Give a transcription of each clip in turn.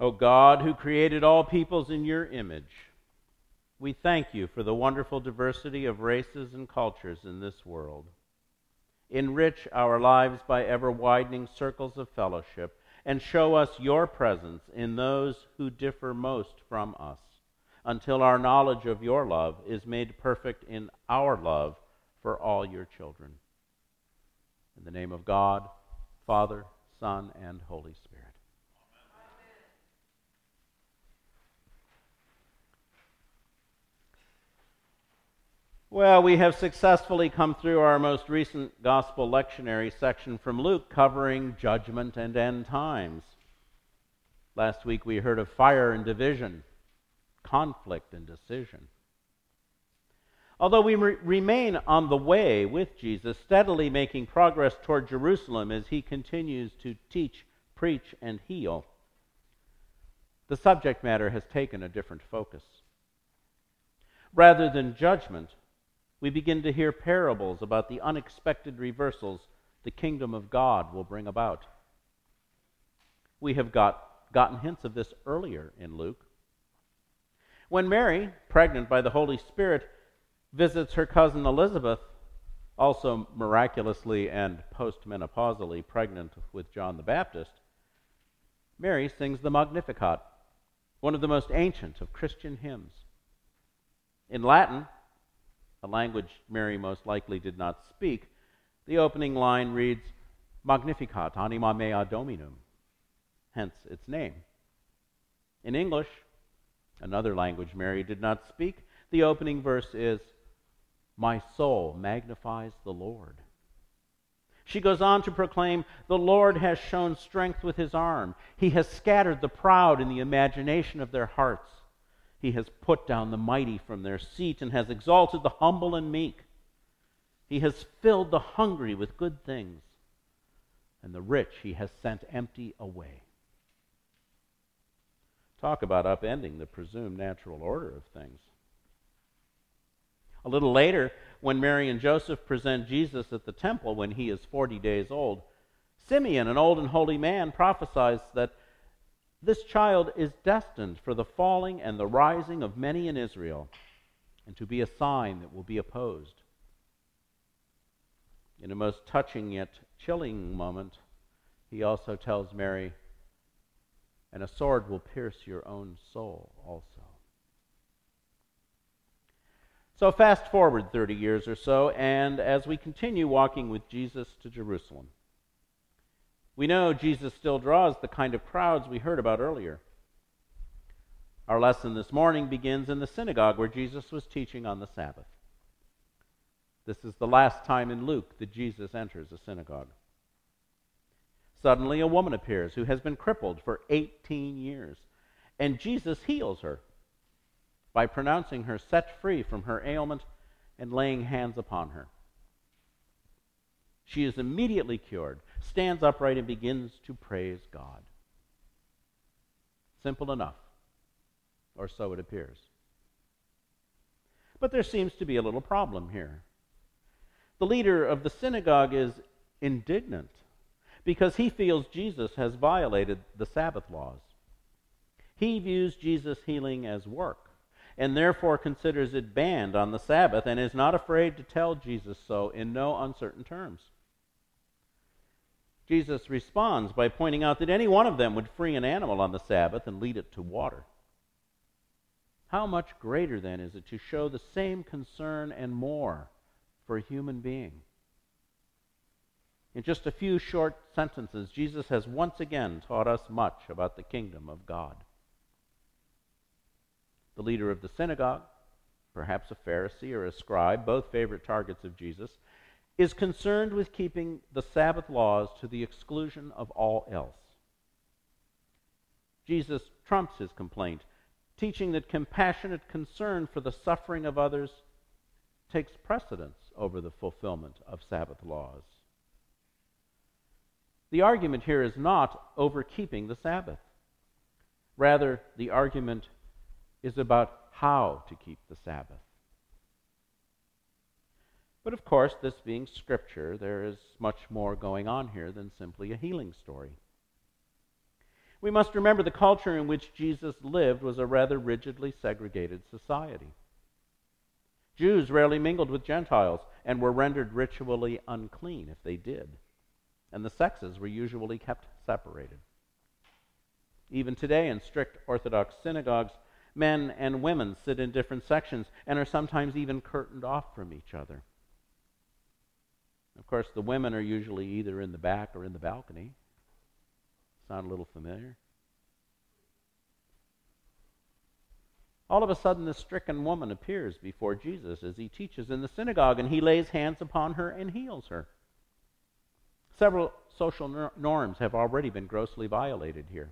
O God, who created all peoples in your image, we thank you for the wonderful diversity of races and cultures in this world. Enrich our lives by ever-widening circles of fellowship, and show us your presence in those who differ most from us, until our knowledge of your love is made perfect in our love for all your children. In the name of God, Father, Son, and Holy Spirit. Well, we have successfully come through our most recent gospel lectionary section from Luke covering judgment and end times. Last week we heard of fire and division, conflict and decision. Although we remain on the way with Jesus, steadily making progress toward Jerusalem as he continues to teach, preach, and heal, the subject matter has taken a different focus. Rather than judgment, we begin to hear parables about the unexpected reversals the kingdom of God will bring about. We have gotten hints of this earlier in Luke. When Mary, pregnant by the Holy Spirit, visits her cousin Elizabeth, also miraculously and postmenopausally pregnant with John the Baptist, Mary sings the Magnificat, one of the most ancient of Christian hymns. In Latin, a language Mary most likely did not speak, the opening line reads, Magnificat anima mea Dominum, hence its name. In English, another language Mary did not speak, the opening verse is, My soul magnifies the Lord. She goes on to proclaim, The Lord has shown strength with his arm. He has scattered the proud in the imagination of their hearts. He has put down the mighty from their seat and has exalted the humble and meek. He has filled the hungry with good things, and the rich he has sent empty away. Talk about upending the presumed natural order of things. A little later, when Mary and Joseph present Jesus at the temple when he is 40 days old, Simeon, an old and holy man, prophesies that this child is destined for the falling and the rising of many in Israel, and to be a sign that will be opposed. In a most touching yet chilling moment, he also tells Mary, and a sword will pierce your own soul also. So fast forward 30 years or so, and as we continue walking with Jesus to Jerusalem, we know Jesus still draws the kind of crowds we heard about earlier. Our lesson this morning begins in the synagogue where Jesus was teaching on the Sabbath. This is the last time in Luke that Jesus enters a synagogue. Suddenly a woman appears who has been crippled for 18 years, and Jesus heals her by pronouncing her set free from her ailment and laying hands upon her. She is immediately cured, stands upright, and begins to praise God. Simple enough, or so it appears. But there seems to be a little problem here. The leader of the synagogue is indignant because he feels Jesus has violated the Sabbath laws. He views Jesus' healing as work, and therefore considers it banned on the Sabbath, and is not afraid to tell Jesus so in no uncertain terms. Jesus responds by pointing out that any one of them would free an animal on the Sabbath and lead it to water. How much greater, then, is it to show the same concern and more for a human being? In just a few short sentences, Jesus has once again taught us much about the kingdom of God. The leader of the synagogue, perhaps a Pharisee or a scribe, both favorite targets of Jesus, is concerned with keeping the Sabbath laws to the exclusion of all else. Jesus trumps his complaint, teaching that compassionate concern for the suffering of others takes precedence over the fulfillment of Sabbath laws. The argument here is not over keeping the Sabbath. Rather, the argument is about how to keep the Sabbath. But of course, this being Scripture, there is much more going on here than simply a healing story. We must remember the culture in which Jesus lived was a rather rigidly segregated society. Jews rarely mingled with Gentiles and were rendered ritually unclean if they did, and the sexes were usually kept separated. Even today, in strict Orthodox synagogues, men and women sit in different sections and are sometimes even curtained off from each other. Of course, the women are usually either in the back or in the balcony. Sound a little familiar? All of a sudden, this stricken woman appears before Jesus as he teaches in the synagogue, and he lays hands upon her and heals her. Several social norms have already been grossly violated here.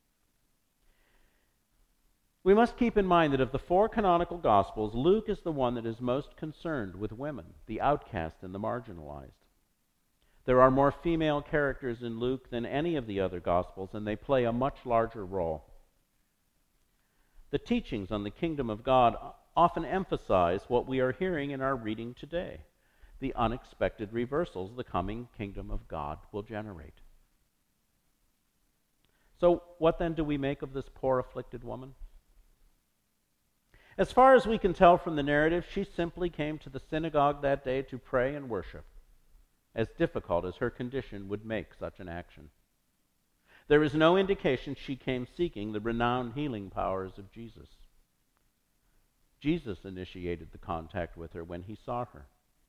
We must keep in mind that of the four canonical Gospels, Luke is the one that is most concerned with women, the outcast and the marginalized. There are more female characters in Luke than any of the other Gospels, and they play a much larger role. The teachings on the kingdom of God often emphasize what we are hearing in our reading today, the unexpected reversals the coming kingdom of God will generate. So, what then do we make of this poor afflicted woman? As far as we can tell from the narrative, she simply came to the synagogue that day to pray and worship, as difficult as her condition would make such an action. There is no indication she came seeking the renowned healing powers of Jesus. Jesus initiated the contact with her when he saw her.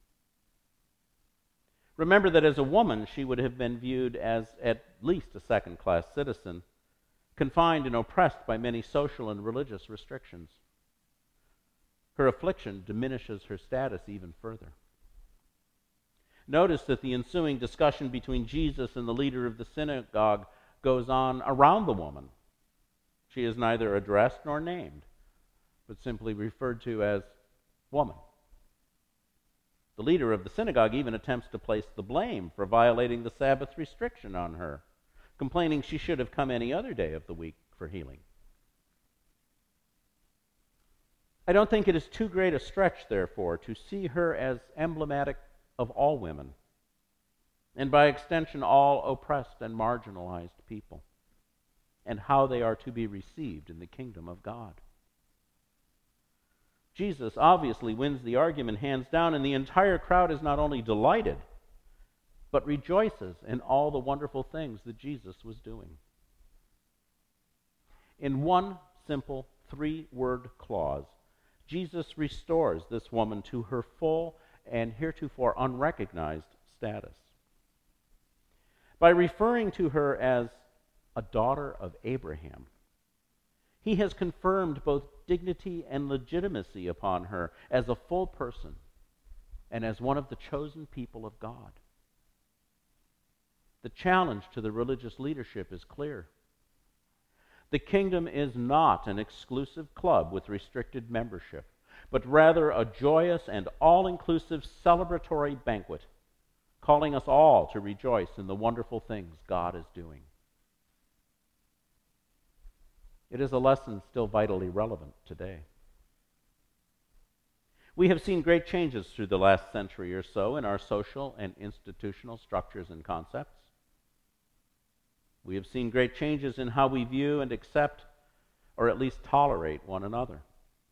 Remember that as a woman, she would have been viewed as at least a second-class citizen, confined and oppressed by many social and religious restrictions. Her affliction diminishes her status even further. Notice that the ensuing discussion between Jesus and the leader of the synagogue goes on around the woman. She is neither addressed nor named, but simply referred to as woman. The leader of the synagogue even attempts to place the blame for violating the Sabbath restriction on her, complaining she should have come any other day of the week for healing. I don't think it is too great a stretch, therefore, to see her as emblematic of all women, and by extension all oppressed and marginalized people, and how they are to be received in the kingdom of God. Jesus obviously wins the argument hands down, and the entire crowd is not only delighted, but rejoices in all the wonderful things that Jesus was doing. In one simple three-word clause, Jesus restores this woman to her full and heretofore unrecognized status. By referring to her as a daughter of Abraham, he has confirmed both dignity and legitimacy upon her as a full person and as one of the chosen people of God. The challenge to the religious leadership is clear. The kingdom is not an exclusive club with restricted membership, but rather a joyous and all-inclusive celebratory banquet, calling us all to rejoice in the wonderful things God is doing. It is a lesson still vitally relevant today. We have seen great changes through the last century or so in our social and institutional structures and concepts. We have seen great changes in how we view and accept, or at least tolerate, one another.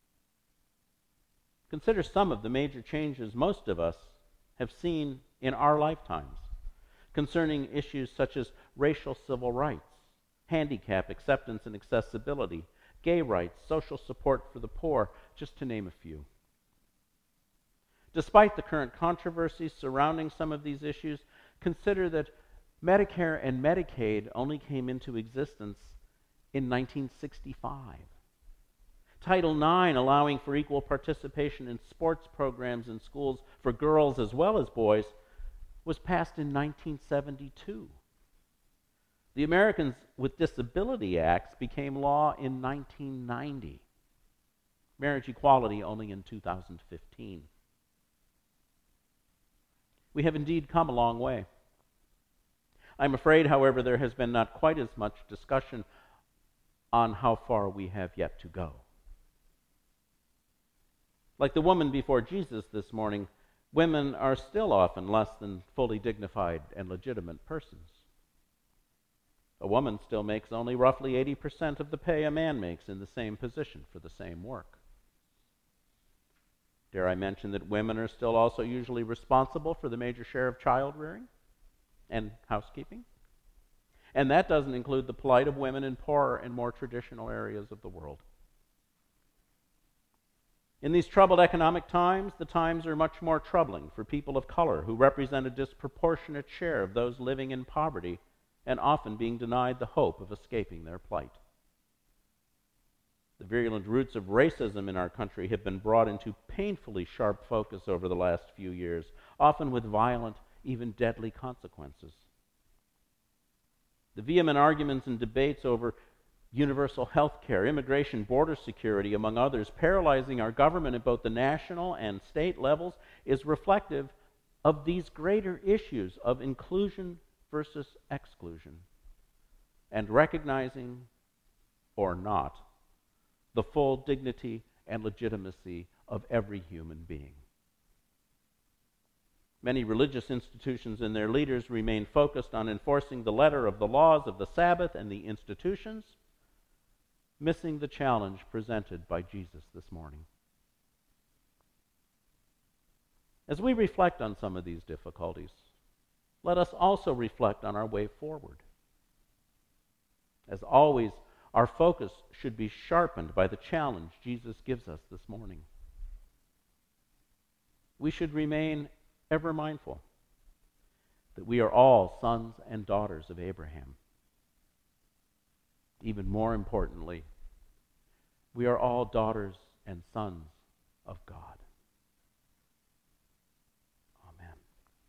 Consider some of the major changes most of us have seen in our lifetimes concerning issues such as racial civil rights, handicap acceptance and accessibility, gay rights, social support for the poor, just to name a few. Despite the current controversies surrounding some of these issues, consider that Medicare and Medicaid only came into existence in 1965. Title IX, allowing for equal participation in sports programs in schools for girls as well as boys, was passed in 1972. The Americans with Disability Acts became law in 1990. Marriage equality only in 2015. We have indeed come a long way. I'm afraid, however, there has been not quite as much discussion on how far we have yet to go. Like the woman before Jesus this morning, women are still often less than fully dignified and legitimate persons. A woman still makes only roughly 80% of the pay a man makes in the same position for the same work. Dare I mention that women are still also usually responsible for the major share of child rearing and housekeeping? And that doesn't include the plight of women in poorer and more traditional areas of the world. In these troubled economic times, the times are much more troubling for people of color who represent a disproportionate share of those living in poverty and often being denied the hope of escaping their plight. The virulent roots of racism in our country have been brought into painfully sharp focus over the last few years, often with violent, even deadly consequences. The vehement arguments and debates over universal health care, immigration, border security, among others, paralyzing our government at both the national and state levels, is reflective of these greater issues of inclusion versus exclusion, and recognizing or not the full dignity and legitimacy of every human being. Many religious institutions and their leaders remain focused on enforcing the letter of the laws of the Sabbath and the institutions, missing the challenge presented by Jesus this morning. As we reflect on some of these difficulties, let us also reflect on our way forward. As always, our focus should be sharpened by the challenge Jesus gives us this morning. We should remain ever mindful that we are all sons and daughters of Abraham. Even more importantly, we are all daughters and sons of God.